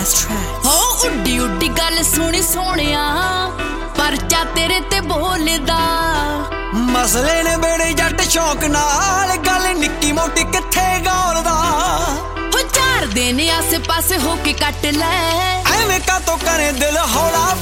best tracks. ਹੋ ਉੱਡੀ ਉੱਡੀ ਗੱਲ ਸੁਣੀ ਸੋਹਣਿਆ ਪਰਚਾ ਤੇਰੇ ਤੇ ਬੋਲਦਾ ਮਸਲੇ ਨੇ ਬੇੜੇ ਜੱਟ ਸ਼ੌਕ ਨਾਲ ਗੱਲ ਨਿੱਕੀ ਮੋਟੀ ਕਿੱਥੇ ਗੌਰਦਾ ਹੋ ਚਾਰ ਦਿਨ ਆਸੇ ਪਾਸੇ ਹੋ ਕੇ ਕੱਟ ਲੈ ਐਵੇਂ ਕਾਤੋਂ ਕਰੇ ਦਿਲ ਹੌਲਾ